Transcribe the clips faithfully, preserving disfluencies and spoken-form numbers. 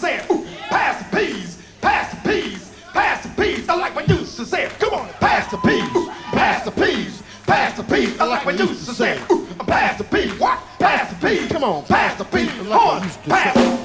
say it. Ooh, pass the peas, pass the peas, pass the peas. I like when you used to say it. Come on, pass the peas, ooh, pass the peas, pass the peas. I like when you used to say it. Ooh, pass the peas, what? Pass the peas. Come on, pass the peas. On, pass.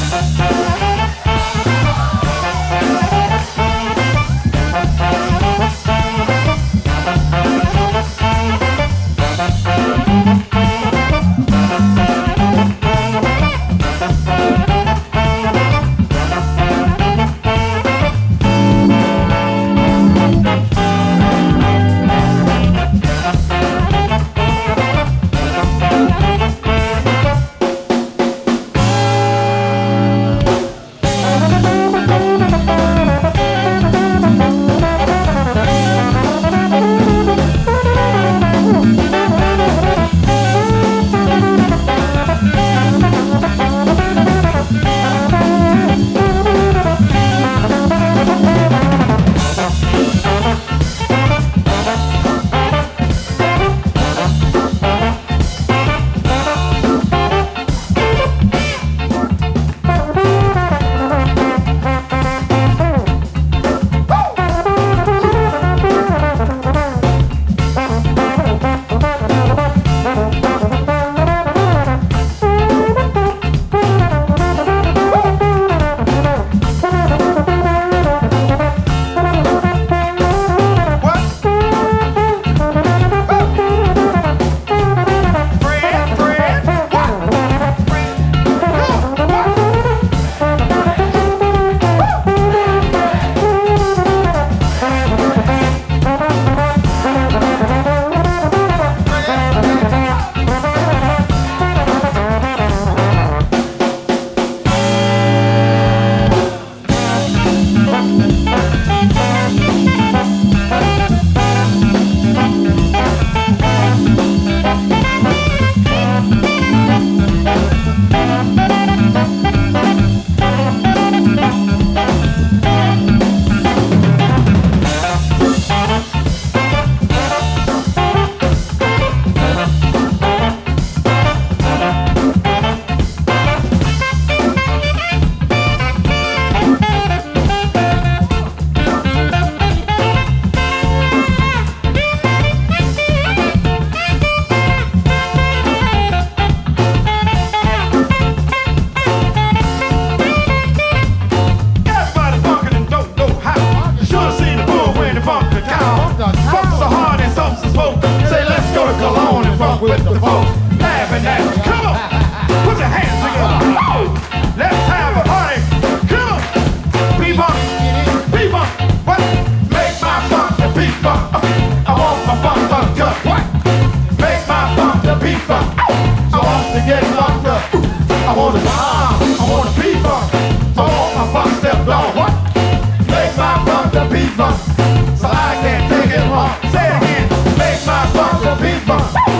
With the folks laughing at you. Come on, put your hands together. Oh, let's have a party. Come on, bebop, bebop. What? Make my funk the bebop. I want my funk fucked up. What? Make my funk the bebop. I want to get fucked up. I want to bomb. I want to bebop. I want my funk stepped on. What? Make my funk the bebop. So I can't take it wrong. Say it again. Make my funk the bebop.